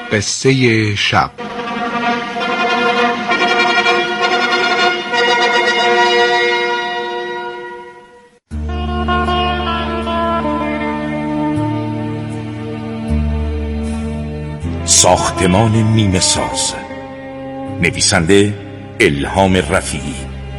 قصه شب. ساختمان نیمه ساز، نویسنده الهام رفیعی،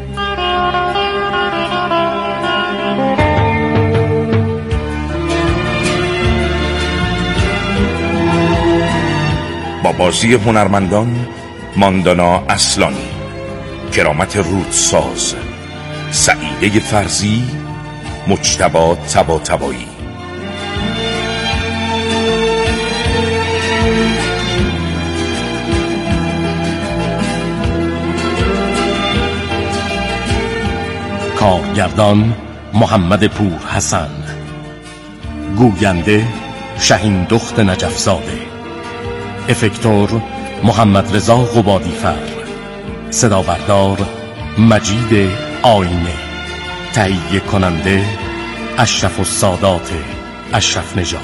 با بازی هنرمندان ماندانا اصلانی، کرامت رودساز، سعیده فرزی، مجتبی طباطبایی. کارگردان محمد پور حسن، گوینده شهین دخت نجفزاده، افکتور محمد رضا قبادیفر، صدا بردار مجید آینه، تهیه کننده اشرف السادات اشرف نژاد.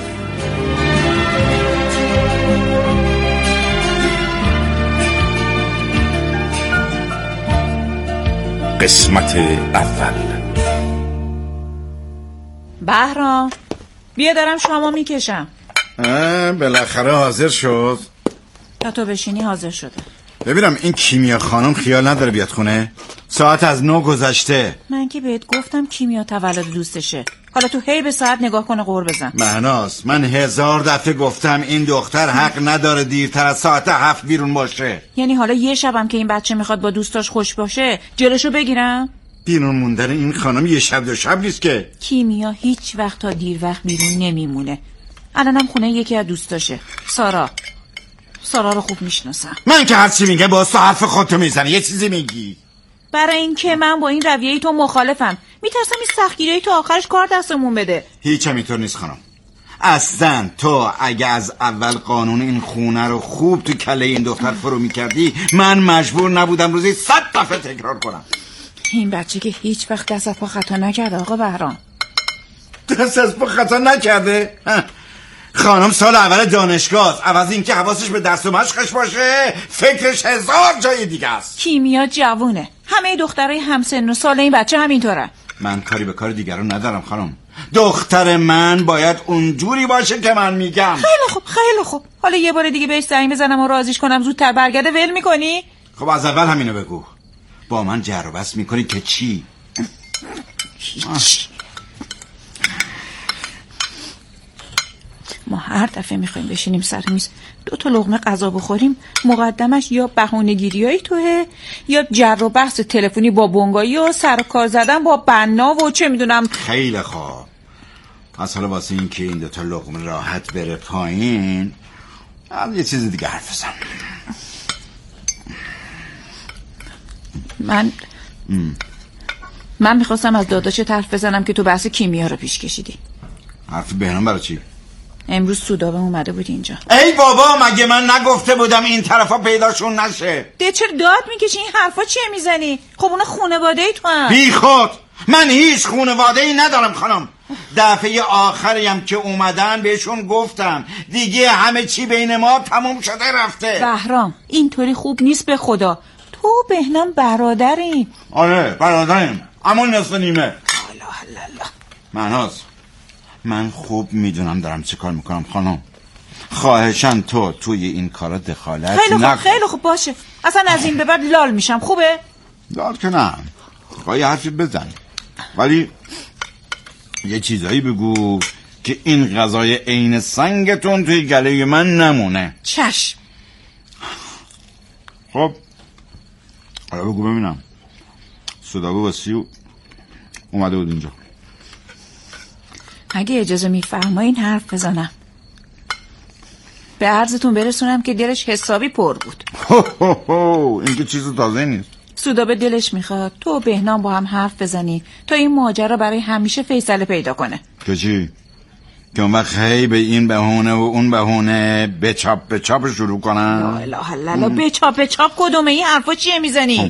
قسمت اول. بهرام بیا دارم شامو میکشم. بالاخره حاضر شد. تا تو بشینی حاضر شده. ببینم این کیمیا خانم خیال نداره بیاد خونه؟ ساعت از 9 گذشته. من که بهت گفتم کیمیا تولد دوستشه، حالا تو هی به ساعت نگاه کنه قور بزن. مهناز من 1000 دفعه گفتم این دختر حق نداره دیرتر از ساعت 7 بیرون باشه. یعنی حالا یه شبم که این بچه میخواد با دوستاش خوش باشه جلوشو بگیرم؟ بیرون موندن این خانم یه شب دو شب نیست که. کیمیا هیچ وقت تا دیر وقت بیرون نمیمونه. الانم خونه یکی از دوستاشه، سارا رو خوب میشناسم. من که هر چی میگه باز تو حرف خودتو میزنی، یه چیزی میگی. برای این که من با این رویه تو مخالفم، میترسم این سختگیری تو آخرش کار دستمون بده. هیچ هم اینطور نیست خانم. اصلا تو اگه از اول قانون این خونه رو خوب تو کله این دختر فرو میکردی، من مجبور نبودم روزی 100 دفعه تکرار کنم. این بچه که هیچ وقت دست از پا خطا نکرده آقا بهرام. دست از پا خطا نکرده؟ خانم سال اول دانشگاه، عوض این که حواسش به درس و مشقش باشه فکرش 1000 جای دیگه است. کیمیا جوونه، همه دخترای همسن و سال این بچه همینطوره. من کاری به کار دیگران ندارم خانم. دختر من باید اونجوری باشه که من میگم. خیلی خوب. حالا یه بار دیگه بهش زنگ بزنم و راضیش کنم زودتر برگرده ول میکنی؟ خب از اول همینو بگو. با من جر و بحث میکنی که چی؟ ما هر دفعه میخوایم بشینیم سر میز 2 لقمه غذا بخوریم، مقدمش یا بهانه‌گیریای توه یا جر و بحث تلفنی با بونگایی و سر کار زدن با بنا و چه میدونم. خیلی خوب. از حالا واسه این که این 2 لقمه راحت بره پایین یه چیز دیگه حرف بزن. من میخواستم از داداشت حرف بزنم که تو بحث کیمیا رو پیش کشیدی. حرف بهنام برای چی؟ امروز سودابه اومده بود اینجا. ای بابا مگه من نگفته بودم این طرفا پیداشون نشه؟ چرا داد میکشی؟ این حرفا چیه میزنی؟ خب اون خانواده ای تو هم. بی خود من هیچ خانواده ای ندارم خانم. دفعه آخریم که اومدن بهشون گفتم دیگه همه چی بین ما تموم شده رفته. بهرام اینطوری خوب نیست به خدا. تو بهنام برادرین. آره برادریم، اما نصف نیمه. الله. مهناز من خوب میدونم دارم چه کار میکنم خانم. خواهشاً تو توی این کارا دخالت خیلی خوب باشه. اصلا از این به بعد لال میشم. خوبه؟ لال که نه، خواهی حرفی بزن ولی یه چیزایی بگو که این غذای عین سنگتون توی گله من نمونه. چشم. خب حالا بگو ببینم. سودابه واسیو اومده بود اینجا. اگه اجازه میفرمایین حرف بزنم، به عرضتون برسونم که دلش حسابی پر بود. این که چیز تازه نیست. سودابه دلش میخواد تو و بهنام با هم حرف بزنی تا این ماجرا برای همیشه فیصله پیدا کنه. که چی؟ که اون وقت هی به این بهونه و اون بهونه به چاپ شروع کنن. لا اله الا به چاپ کدومه؟ این حرفا چیه میزنی؟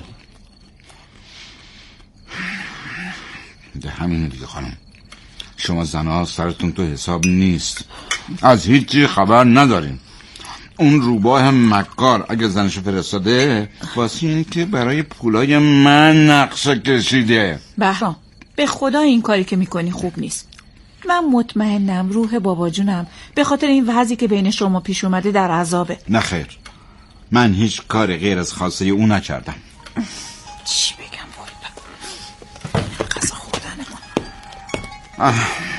ده همینه دیگه خانم. شما زنها سرتون تو حساب نیست، از هیچی خبر ندارین. اون روباه مکار اگه زنشو فرستاده واسه این که برای پولای من نقشه کشیده. بهرام به خدا این کاری که میکنی خوب نیست. من مطمئنم روح بابا جونم به خاطر این وضعی که بین شما پیش اومده در عذابه. نه خیر، من هیچ کار غیر از خواسته اون نکردم. چی بگم والا غذا خوردنمون.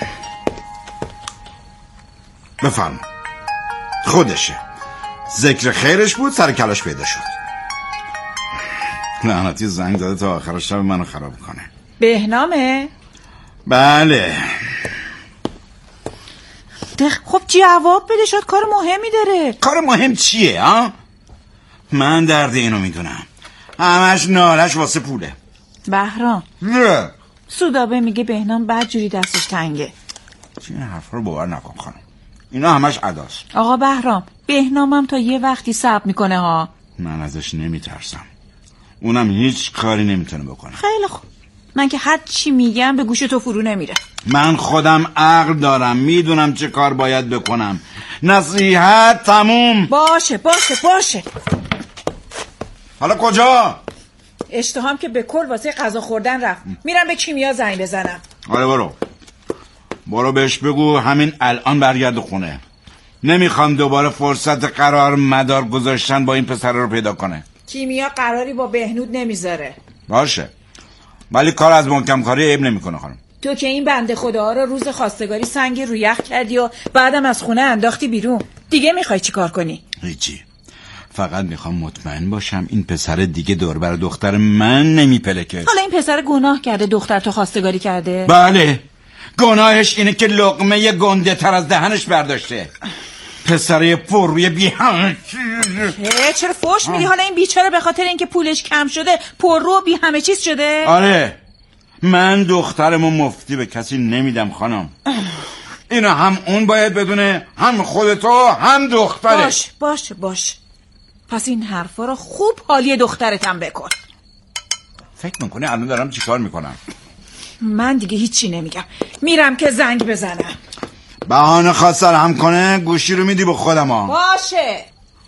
بفرم خودشه، ذکر خیرش بود سر کلاش پیدا شد. لعنتی زنگ داده تا آخر شب منو خراب کنه. بهنامه؟ بله. خب جواب بده، شاید کار مهمی داره. کار مهم چیه ها؟ من درد اینو میدونم، همش نالش واسه پوله. بهرام نه سودابه میگه بهنام بدجوری دستش تنگه. این حرفا رو باور نکن خانم، اینا همش عداست. آقا بهرام بهنامم تا یه وقتی صبر میکنه ها. من ازش نمیترسم، اونم هیچ کاری نمیتونه بکنه. خیلی خوب، من که هر چی میگم به گوش تو فرو نمیره. من خودم عقل دارم، میدونم چه کار باید بکنم. نصیحت تموم. باشه. حالا کجا؟ اشتهام که به کل واسه غذا خوردن رفت. میرم به کیمیا زنگ بزنم. آره برو بهش بگو همین الان برگرد خونه. نمیخوام دوباره فرصت قرار مدار گذاشتن با این پسر رو پیدا کنه. کیمیا قراری با بهنود نمیذاره. باشه، ولی کار از محکم کاری عیب نمیکنه خانم. تو که این بنده خدا رو روز خواستگاری سنگ رو یخ کردی و بعدم از خونه انداختی بیرون. دیگه میخوای چی کار کنی؟ هیچی، فقط میخوام مطمئن باشم این پسر دیگه دور بر دختر من نمیپلکه. حالا این پسر گناه کرده دختر تو خواستگاری کرده؟ بله، گناهش اینه که لقمه گنده تر از دهنش برداشته. پسره پروی بی‌همه. چرا فوش میدی؟ حالا این بیچاره به خاطر اینکه پولش کم شده پررو بی همه چیز شده؟ آره، من دخترمو مفتی به کسی نمیدم خانم. اینو هم اون باید بدونه، هم خودتو، هم دخترش. باش پس این حرفا رو خوب حالی دخترتم بکن. فکر میکنی الان دارم چی کار میکنم؟ من دیگه هیچی نمیگم، میرم که زنگ بزنم. بهانه خواست هم کنه گوشی رو میدی به خودم ها. باشه.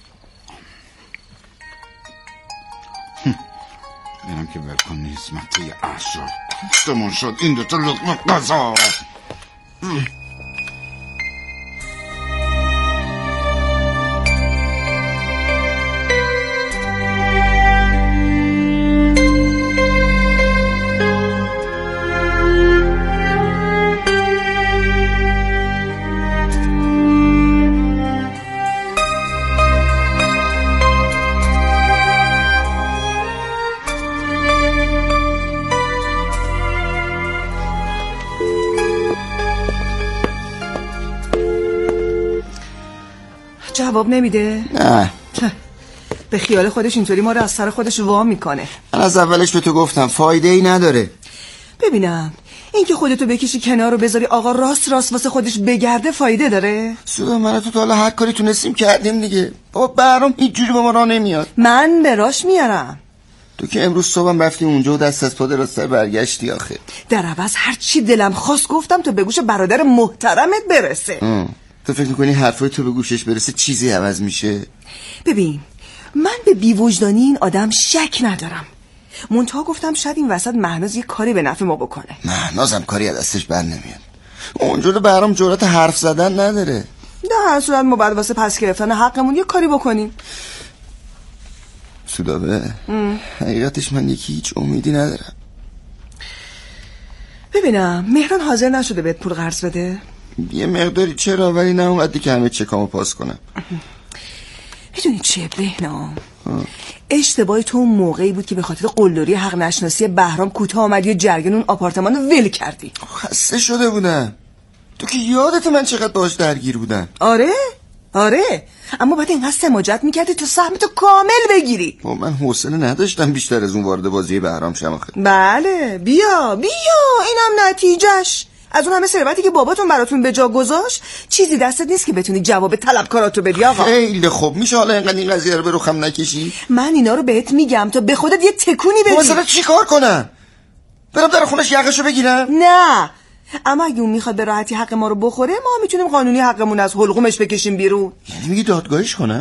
اینم که بلکن نیست مطیع احشار کشتمون شد این دوتا لقمه قضا. جواب نمیده؟ نه، به خیال خودش اینطوری ما رو از سر خودش وا میکنه. من از اولش به تو گفتم فایده ای نداره. ببینم این که خودتو بکشی کنار رو بذاری آقا راست واسه خودش بگرده فایده داره؟ سودا من تو تا حالا هر کاری تونستیم کردیم دیگه. بابا بهرام هیچ جوری با ما راه نمیاد. من به راش میارم. تو که امروز صبحم رفتی اونجا و دست از پا دراز برگشتی آخه. در عوض هر چی دلم خواست گفتم تا به گوش برادر محترمت برسه. تو فکر میکنی حرفای تو به گوشش برسه چیزی عوض میشه؟ ببین من به بیوجدانی این آدم شک ندارم، منتها گفتم شاید این وسط مهناز یه کاری به نفع ما بکنه. مهنازم کاری از دستش بر نمیاد. اونجور برام جرأت حرف زدن نداره. در هر صورت ما بعد واسه پس گرفتن حقمون یه کاری بکنیم. سودابه حقیقتش من یکی هیچ امیدی ندارم. ببینم مهران حاضر نشده بهت پول قرض بده؟ یه مقداری چرا، ولی نه اومدی که همه چکامو پاس کنم. میدونی چیه بهنام؟ اشتباهی تو اون موقعی بود که به خاطر قلدری حق نشناسی بهرام کوتاه آمدی و جرگن اون آپارتمان رو ول کردی. خسته شده بودم. تو که یادت من چقدر باهاش درگیر بودم. آره اما بعد اینقدر سماجت میکردی تو سهمتو کامل بگیری. من حوصله نداشتم بیشتر از اون وارد بازی بهرام شم آخه. بله بیا اینم نتیجهش. از اون همه ثروتی که باباتون براتون به جا گذاشت چیزی دستت نیست که بتونی جواب طلبکاراتو بدی آقا. خیلی خوب، میشه حالا اینقدر این قضیه رو به رخم نکشی؟ من اینا رو بهت میگم تا به خودت یه تکونی بدی. مثلا چی کار کنم؟ برم در خونش یقشو بگیرم؟ نه، اما اگه اون میخواد به راحتی حق ما رو بخوره ما میتونیم قانونی حقمون از حلقومش بکشیم بیرون. یعنی میگی دادگاهیش کنم؟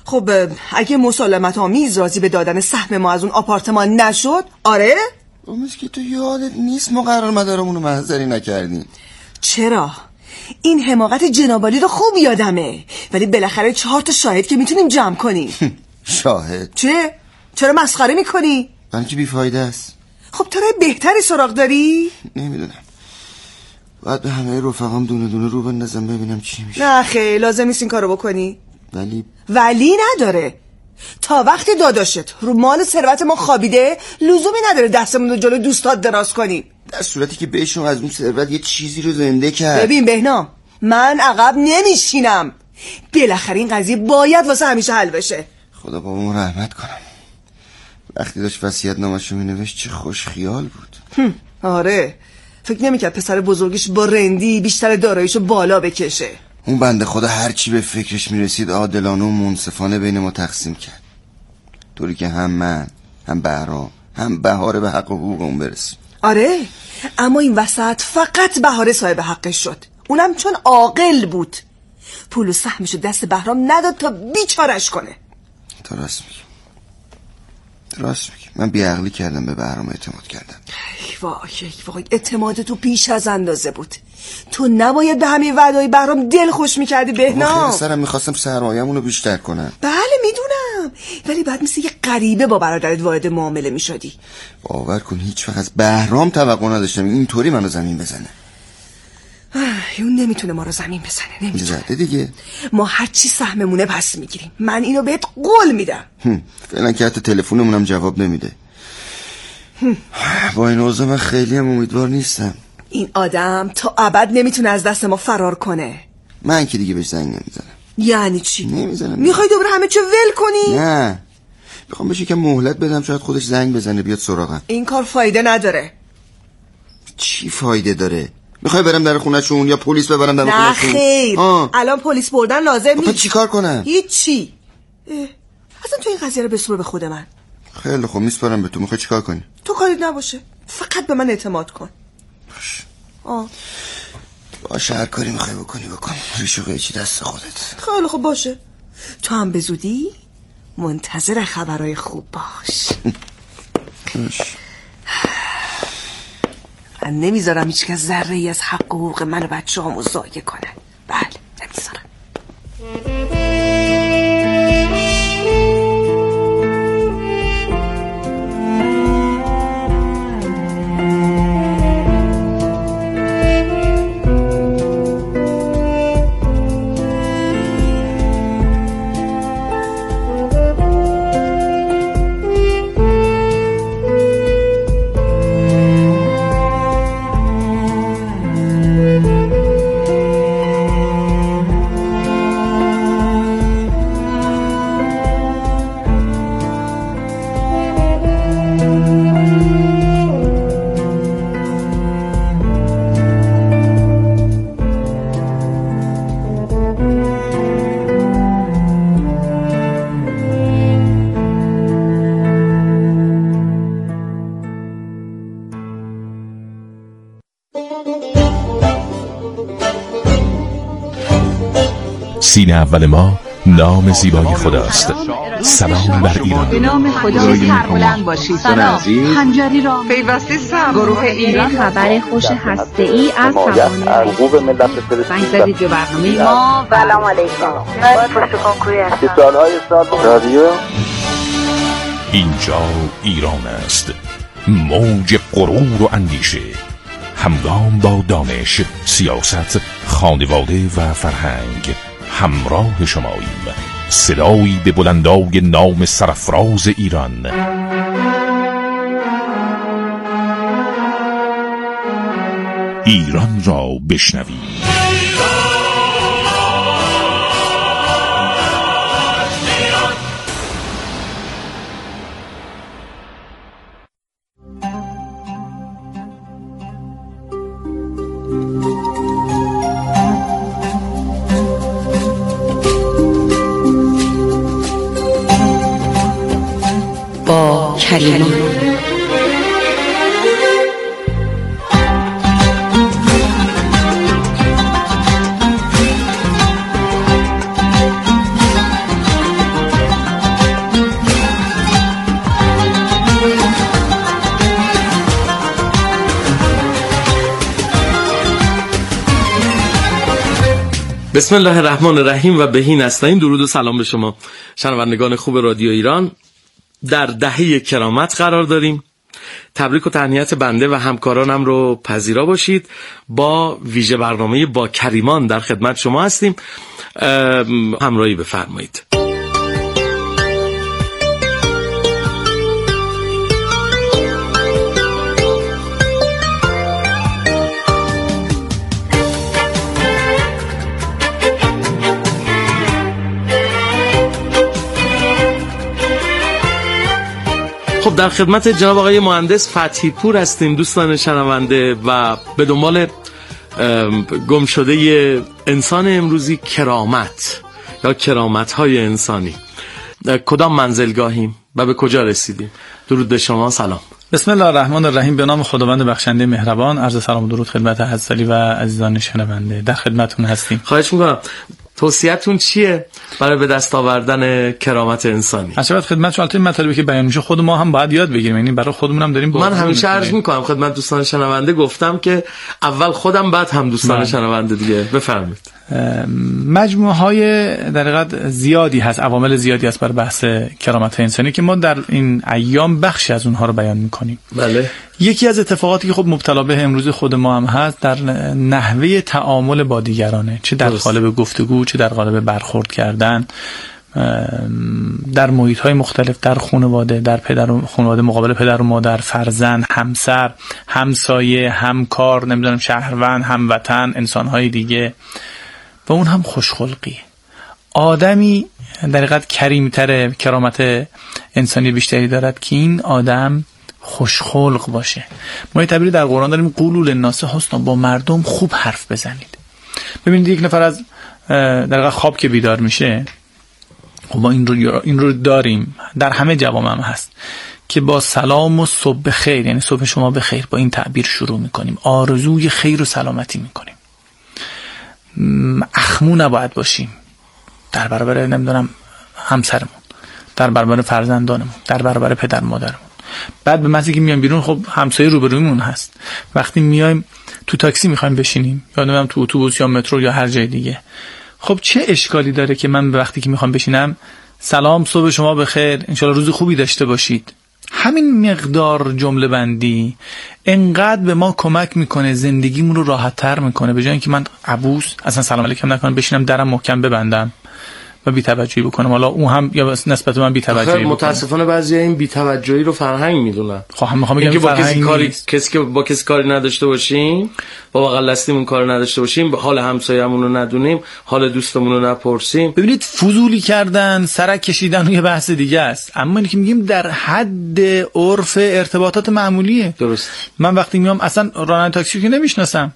خب اگه مسالمت آمیز راضی به دادن سهم ما از اون آپارتمان نشد، آره؟ مثل که تو یادت نیست ما قرار مدارمونو محضری نکردیم. چرا؟ این حماقت جنابالی رو خوب یادمه، ولی بالاخره 4 تا شاهد که میتونیم جمع کنیم. شاهد؟ چه؟ چرا مسخره میکنی؟ من که بیفایده است. خب تو راه بهتری سراغ داری؟ نمیدونم، باید به همه رفقام دونه دونه رو بندازم ببینم چی میشه. نه خیلی لازم نیست این کارو بکنی. ولی نداره. تا وقتی داداشت رو مال ثروت ما خوابیده لزومی نداره دستمون رو جلو دوستات دراز کنیم، در صورتی که بهشون از اون ثروت یه چیزی رو زنده کرد. ببین بهنام، من عقب نمیشینم. بالاخره این قضیه باید واسه همیشه حل بشه. خدا بابامو رحمت کنم. وقتی داشت وصیت‌نامه‌شو مینوشت چه خوش خیال بود. آره، فکر نمی‌کرد پسر بزرگش با رندی بیشتر داراییشو بالا بکشه. اون بنده خدا هر چی به فکرش میرسید عادلانه و منصفانه بین ما تقسیم کرد، طوری که هم من هم بهرام هم بهاره به حق و حقوقمون برسیم. آره، اما این وسط فقط بهاره صاحب حقش شد، اونم چون عاقل بود. پول و سهمشو دست بهرام نداد تا بیچارش کنه. تو راست میگی. من بیعقلی کردم، به بهرام اعتماد کردم. وای اعتماد تو بیش از اندازه بود. تو نباید به همه وعدای بهرام دل خوش میکردی بهنام. خیلی سرم میخواستم سرمایه‌مونو بیشتر کنم. بله میدونم، ولی بعد مثل یه غریبه با برادرت وارد معامله میشدی. باور کن هیچ وقت از بهرام توقع نداشتم اینطوری منو زمین بزنه. اون نمیتونه ما رو زمین بزنه، نمیتونه. زده دیگه. ما هرچی سهممونه پس میگیریم، من اینو بهت قول میدم. فعلا که حتی تلفنمونم جواب نمیده. با این اوضاع من خیلی هم امیدوار نیستم. این آدم تا ابد نمیتونه از دست ما فرار کنه. من که دیگه بهش زنگ نمیزنم. یعنی چی؟ نمیزنم. میخوای دوباره همه چو ول کنی؟ نه، میخوام بهش یکم مهلت بدم، شاید خودش زنگ بزنه بیاد سراغم. این کار فایده نداره. چی فایده داره؟ میخوای برم در خونه‌شون یا پلیس ببرم در خونه‌شون؟ نه خیر، الان پلیس بردن لازم نیست. چی کار کنم؟ هیچی. اصلا تو این قضیه رو بسپر به خود من. خیلی خوب، میسپارم به تو. میخوای چیکار کنی؟ تو کاریت نباشه، فقط به من اعتماد کن. باشه، هر کاری میخوای بکنی بکن. ریش و قیچی دست خودت. خیلی خوب باشه. تو هم به زودی منتظر خبرهای خوب باش. من نمیذارم هیچ کس ذره ای از حق و حقوق من و بچه همو ضایع کنن. بله، نمیذارم. سین اول ما نام زیبای خداست. سلام بر ایران. به نام خدای سربلند باشید. سلام. خنجری را پیوسته سر گروه ایران. خبر خوش هسته‌ای از توانه حقوق ملت فلسطین. زدید به برنامه ما. سلام علیکم. من پشت کنکوری هستم. سالهای سال رادیو. اینجا ایران است. موج غرور و اندیشه، همگام با دانش، سیاست، خانواده و فرهنگ همراه شماییم. صدایی به بلندای نام سرافراز ایران. ایران را بشنویم. با کلمات بسم الله الرحمن الرحیم و بهی نستعین. درود و سلام به شما شنوندگان خوب رادیو ایران. در دهه کرامت قرار داریم. تبریک و تهنیت بنده و همکارانم رو پذیرا باشید. با ویژه برنامه با کریمان در خدمت شما هستیم. همراهی بفرمایید. خب در خدمت جناب آقای مهندس فتحی پور هستیم دوستان شنونده و به دنبال گم شده انسان امروزی کرامت یا کرامت‌های انسانی. کدام منزلگاهیم و به کجا رسیدیم؟ درود به شما. سلام. بسم الله الرحمن الرحیم. به نام خداوند بخشنده مهربان. عرض سلام و درود خدمت حضرت علی و عزیزان شنونده. در خدمتتون هستیم. خواهش می‌کنم. توصیه‌تون چیه برای به دست آوردن کرامت انسانی؟ عرض خدمت شما البته مطالبی که بیان میشه خود ما هم باید یاد بگیریم، یعنی برای خودمون هم داریم. من همیشه عرض میکنم خدمت دوستان شنونده، گفتم که اول خودم بعد هم دوستان شنونده دیگه. بفرمایید. مجموعه های در حقیقت زیادی هست، عوامل زیادی هست برای بحث کرامت انسانی که ما در این ایام بخشی از اونها رو بیان میکنیم. بله. یکی از اتفاقاتی که خب مبتلا به امروز خود ما هم هست در نحوه تعامل با دیگرانه، چه در قالب گفتگو چه در قالب برخورد کردن در محیط‌های مختلف، در خانواده، در خانواده مقابل پدر و مادر، فرزند، همسر، همسایه، همکار، نمیدونم شهروند، هموطن، انسان‌های دیگه و اون هم خوشخلقی. آدمی در حقیقت کریم‌تر، کرامت انسانی بیشتری دارد که این آدم خوشخلق باشه. ما یه تعبیری در قرآن داریم قولوا للناس حسنا، با مردم خوب حرف بزنید. ببینید یک نفر از در حقیقت خواب که بیدار میشه، خب ما این رو داریم در همه جوامع هم هست که با سلام و صبح بخیر، یعنی صبح شما بخیر، با این تعبیر شروع میکنیم، آرزوی خیر و سلامتی میکنیم. اخمو نباید باشیم در برابر نمیدونم همسرمون، در برابر فرزندانمون، در برابر پدر مادرمون. بعد به محضی که میایم بیرون، خب همسایه روبرویمون هست، وقتی میایم تو تاکسی میخوایم بشینیم یا نمیدونم تو اتوبوس یا مترو یا هر جای دیگه، خب چه اشکالی داره که من به وقتی که میخوام بشینم سلام صبح شما بخیر، انشالله روز خوبی داشته باشید. همین مقدار جمله بندی انقدر به ما کمک میکنه، زندگیمون رو راحت تر میکنه. به جای اینکه من عبوس اصلا سلام علیکم نکنم، بشینم درم محکم ببندم و بی‌توجهی بکنم، حالا اون هم یا نسبت من بی‌توجهی بکنم. متاسفانه بعضیا این بی‌توجهی رو فرهنگ میدونن. خب هم میخوام بگم کسی که با کسی کاری نداشته باشیم، با بغل دستیمون کار نداشته باشیم، حال همسایه‌مون رو ندونیم، حال دوستمون رو نپرسیم. ببینید فضولی کردن، سرک کشیدن یه بحث دیگه است، اما اینی که میگیم در حد عرف ارتباطات معمولیه. درست. من وقتی میام اصلا راننده تاکسی که نمیشناسم،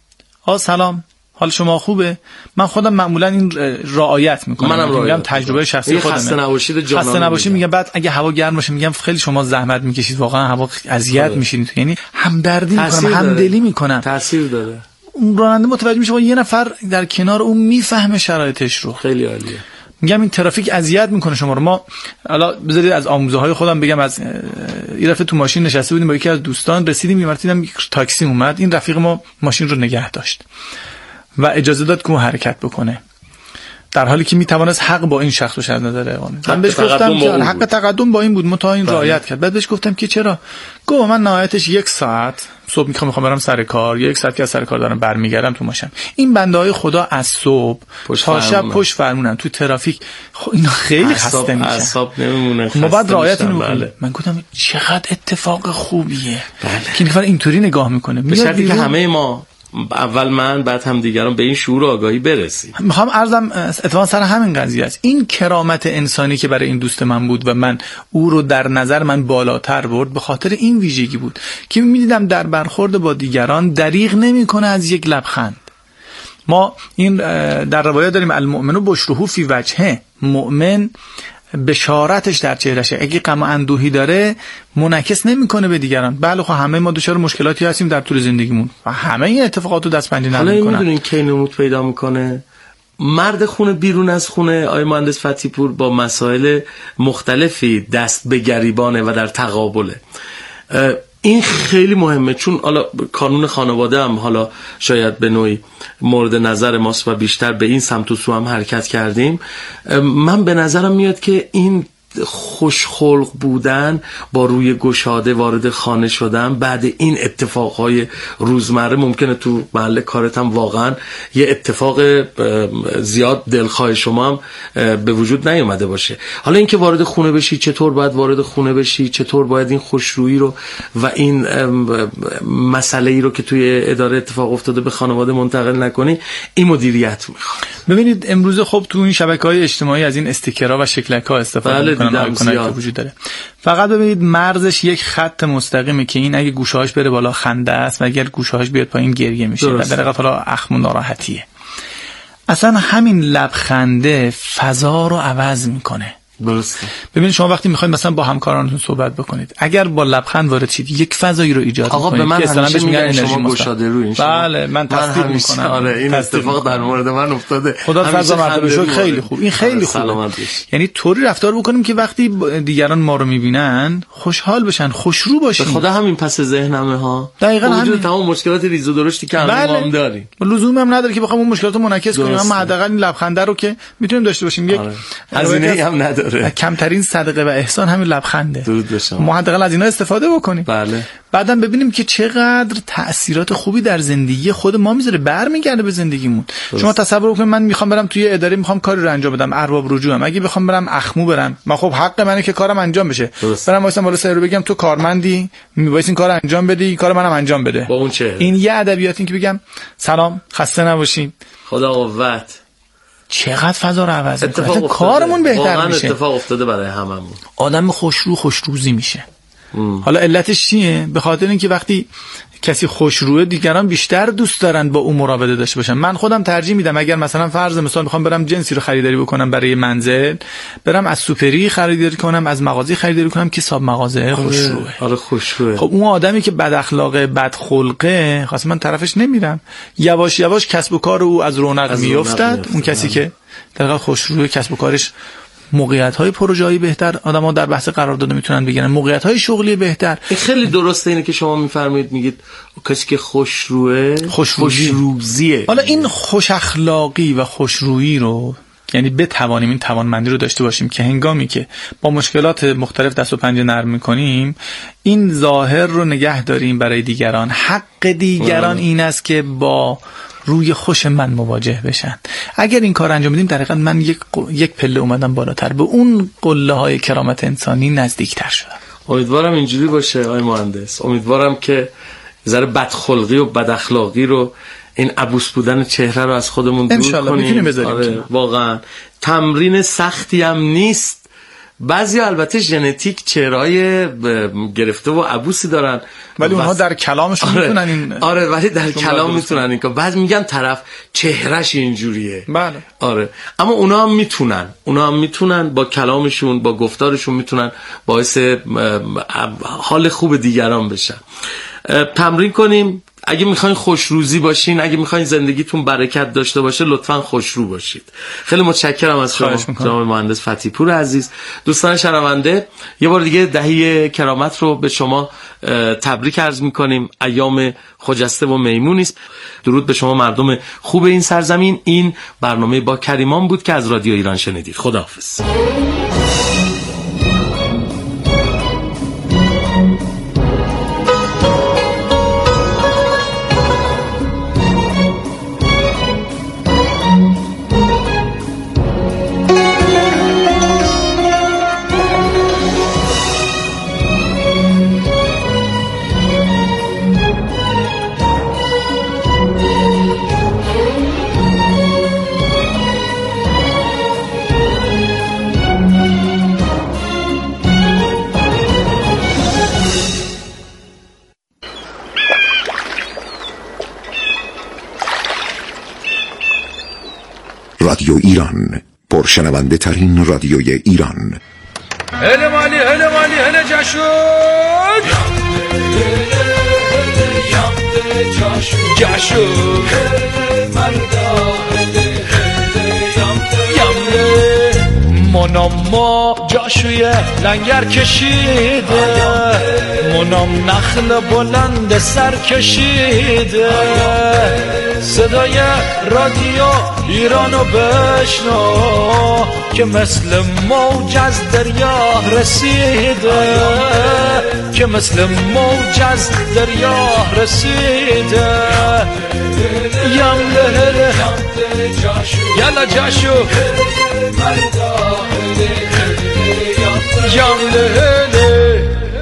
سلام حال شما خوبه، من خودم معمولا این رعایت میکنم. منم میگم تجربه شخصی خودمه. خسته نباشید جانانه. خسته نباشید میگم. بعد اگه هوا گرم باشه میگم خیلی شما زحمت میکشید، واقعا هوا اذیت میشید، یعنی همدردی میکنم، همدلی میکنم. تاثیر داره. اون راننده متوجه میشه یه نفر در کنار اون میفهمه شرایطش رو. خیلی عالیه. میگم این ترافیک اذیت میکنه شما رو. ما حالا بذارید از آموزه های خودم بگم، از یه دفعه تو ماشین نشسته بودیم با یکی از دوستان، رسیدیم یه مرتبه تاکسی اومد، این رفیق ما ماشین رو نگه داشت و اجازه داد که اون حرکت بکنه، در حالی که میتوانست حق با این شخص رو نداره. من بهش گفتم که حق تقدم با این بود، متا این رعایت کرد. بعد بهش گفتم که چرا؟ گفت من نهایتش 1 ساعت صبح میخوام برم سر کار، 1 ساعت که از سر کار دارم برمیگردم تو ماشین. این بنده های خدا از صبح تا شب پشت فرمونن تو ترافیک، خب اینا خیلی خسته میشن، اعصاب نمیمونه، ما بعد رعایت اینو بکنیم. من گفتم چقدر اتفاق خوبیه که نفر اینطوری نگاه میکنه. به شرطی که همه ما اول من بعد هم دیگران به این شعور و آگاهی برسیم. میخوام عرضم اتفاقا سر همین قضیه است. این کرامت انسانی که برای این دوست من بود و من او رو در نظر من بالاتر برد، به خاطر این ویژگی بود که میدیدم در برخورد با دیگران دریغ نمیکنه از یک لبخند. ما این در روایات داریم المؤمن بشره فی وجهه، مؤمن بشارتش در چهرهشه. اگه غم و اندوهی داره منعکس نمیکنه به دیگران. بله خب همه ما دچار مشکلاتی هستیم در طول زندگیمون و همه این اتفاقات رو دستبندی نمیکنن. حالا میدونین کی نمود پیدا میکنه؟ مرد خونه بیرون از خونه آقای مهندس فتحی پور با مسائل مختلفی دست به گریبانه و در تقابله. این خیلی مهمه، چون حالا کانون خانواده هم حالا شاید به نوعی مورد نظر ماست و بیشتر به این سمت و سو هم حرکت کردیم. من به نظرم میاد که این خوشخلق بودن، با روی گشاده وارد خانه شدن بعد این اتفاقهای روزمره ممکنه تو محل کارت هم واقعا یه اتفاق زیاد دلخواه شما هم به وجود نیومده باشه. حالا اینکه وارد خونه بشی، چطور باید وارد خونه بشی، چطور باید این خوشرویی رو و این مسئله ای رو که توی اداره اتفاق افتاده به خانواده منتقل نکنی، این مدیریت میخواد. ببینید امروز خب تو این شبکه‌های اجتماعی از این استیکرها و شکلک‌ها استفاده می‌کنن که وجود داره. فقط ببینید مرزش یک خط مستقیمه که این اگه گوشه‌هاش بره بالا خنده است و اگر گوشه‌هاش بیاد پایین گریه میشه و در حقیقت حالا اخم و ناراحتیه. اصلا همین لبخنده فضا رو عوض میکنه. درسته. ببینید شما وقتی میخواید مثلا با همکارانتون صحبت بکنید، اگر با لبخند وارد شید یک فضایی رو ایجاد میکنید. آقا به من همیشه میگن شما گشاده روی این. بله من تصدیق میکنم. آره این اتفاق در مورد من افتاده. خدا فضا مرتبه شد. خیلی خوب. این خیلی خوبه. یعنی طوری رفتار بکنیم که وقتی دیگران ما رو میبینن خوشحال بشن، خوشرو باشیم. به خدا همین پس ذهنمه ها. دقیقاً همین. تمام مشکلات ریز و درشتی که هم داریم. لزومی هم نداره که بخوام اون مشکلات رو منعکس کنیم، اما حداقل این لبخنده رو که میتونیم داشته باشیم. یک هزینه‌ای هم نداره. کمترین صدقه و احسان همین لبخنده. درود به شما. ما حداقل از اینا استفاده بکنیم. بله. بعدم ببینیم که چقدر تأثیرات خوبی در زندگی خود ما میذاره، برمیگرده به زندگیمون. شما تصور کنید من میخوام برم توی اداره، میخوام کاری رو انجام بدم، ارباب رجوعم. اگه بخوام برم اخمو برم، من خب حق منه که کارم انجام بشه. برم واسه بالا سر رو بگم تو کارمندی، میبایست این کارو انجام بدی، کار منم انجام بده. با اون چه؟ این یه ادبیاتی که بگم سلام، خسته نباشین، خدا قوت. چقدر فضا رو عوض می‌کنه. کارمون بهتر میشه. اتفاق افتاده برای هممون. آدم خوشرو خوشروزی میشه. حالا علتش چیه؟ به خاطر اینکه وقتی کسی خوشروه دیگران بیشتر دوست دارن با اون مراوده داشته باشن. من خودم ترجیح میدم اگر مثلا فرض مثال میخوام برم جنسی رو خریداری بکنم برای منزل، برم از سوپری خریداری کنم، از مغازه خریداری کنم که صاحب مغازه خوشروه. آره خوشروه. خب اون آدمی که بد اخلاقه، بد خلقه، خاص من طرفش نمیرم. یواش یواش کسب و کار او از رونق میافتد. اون کسی که در واقع خوشروه، کسب و کارش موقعیت‌های پروژه‌ای بهتر، آدم‌ها در بحث قرارداد میتونن بگیرن، موقعیت‌های شغلی بهتر. خیلی درسته اینه که شما میفرمایید، میگید کسی که خوشروه خوشروزیه. حالا این خوش اخلاقی و خوشرویی رو یعنی بتوانیم این توانمندی رو داشته باشیم که هنگامی که با مشکلات مختلف دست و پنجه نرم می‌کنیم، این ظاهر رو نگه داریم برای دیگران. حق دیگران این است که با روی خوش من مواجه بشن. اگر این کار انجام بدیم در حقیقت من یک پله اومدم بالاتر، به اون قله‌های کرامت انسانی نزدیکتر شدم. امیدوارم اینجوری باشه آقای مهندس. امیدوارم که ذره بدخلقی و بد اخلاقی رو، این عبوس بودن چهره رو از خودمون دور کنیم. آره واقعا تمرین سختی هم نیست. بعضی البته ژنتیک چهره‌های گرفته و عبوسی دارن، ولی اونها در کلامشون میتونن این ولی در کلام میتونن این که بعض میگن طرف چهرهش اینجوریه. بله. آره اما اونا هم میتونن با کلامشون، با گفتارشون میتونن باعث حال خوب دیگران بشن. تمرین کنیم. اگه میخواین خوشروزی باشین، اگه میخواین زندگیتون برکت داشته باشه، لطفاً خوشرو باشید. خیلی متشکرم از شما جناب مهندس فتحی پور عزیز. دوستان شنونده، یه بار دیگه دهه کرامت رو به شما تبریک عرض میکنیم. ایام خجسته و میمونی است. درود به شما مردم خوب این سرزمین. این برنامه با کریمان بود که از رادیو ایران شنیدید. خداحافظ. رادیو ایران، پرشنونده ترین رادیوی ایران. هله مالی هله جاشون مردا منم اما جاشوی لنگر کشیده، منام نخل بلند سر کشیده. صدای رادیو ایرانو بشنو که مثل موج از دریا رسیده، که مثل موج از دریا رسیده. یم لهله یلا جاشو یم لهله.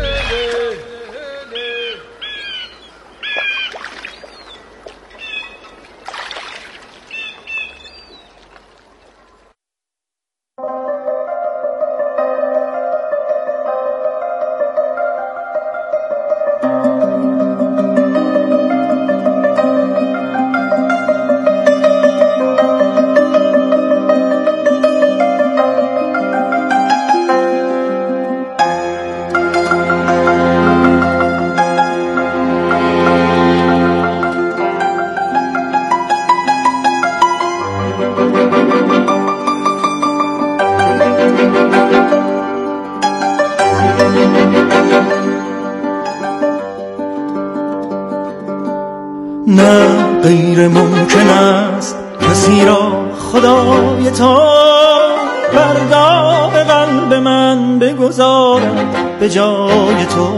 نه غیر ممکن است کسی را خدای تو بردار قلب من بگذارد به جای تو.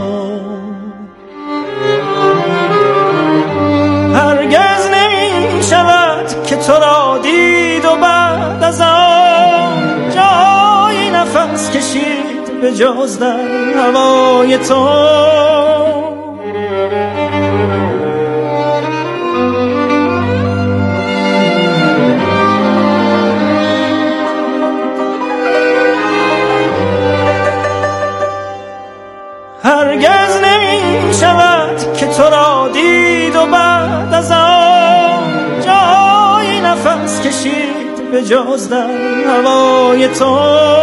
هرگز نمی شود که تو را دید و بعد از آن جای نفس کشید به جز در هوای تو. هرگز نمی شود که تو را دید و بعد از آن جای نفس کشید به جز در هوای تو.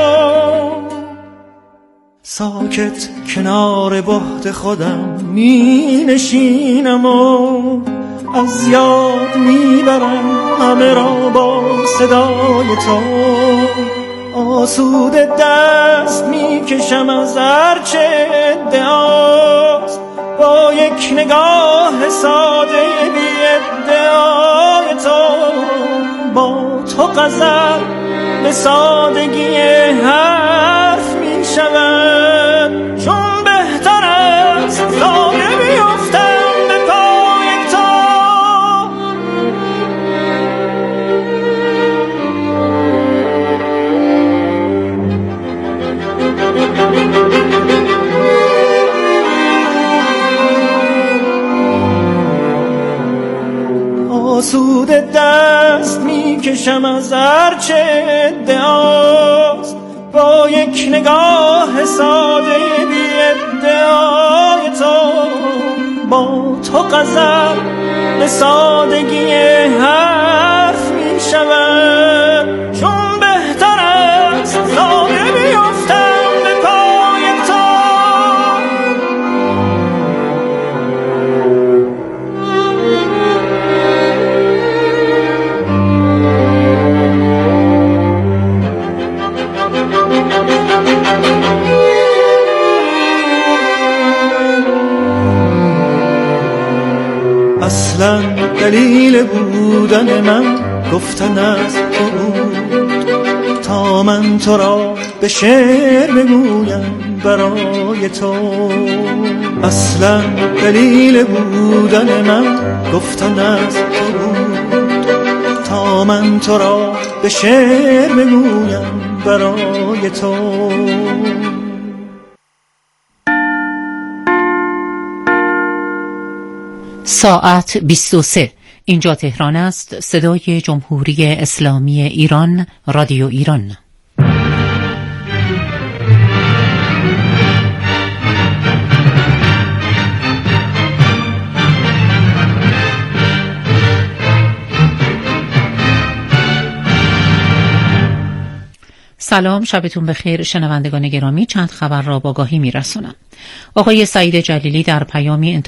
ساکت کنار بهت خودم می نشینم و از یاد می برم همه را با صدای تو. آسوده دست می کشم از هرچه ادعاست با یک نگاه ساده بی ادعای تو. با تو غزل به سادگی حرف می شود، چون بهتر است ساده بیفتم به پای تو. آسوده دست می کشم از هرچه ادعاست با یک نگاه ساده بی ادعای تو. با تو غزل به سادگی حرف می شود، چون بهتر است ساده بیفتم به پای تو. اصلا دلیل بودن من گفتن از تو بود تا من تو را به شعر بگویم برای تو. اصلا دلیل بودن من گفتن از تو بود تا من تو را به شعر بگویم برای تو. ساعت 23. اینجا تهران است. صدای جمهوری اسلامی ایران، رادیو ایران. سلام، شبتون بخیر شنوندگان گرامی. چند خبر را با آگاهی میرسونم. آقای سعید جلیلی در پیامی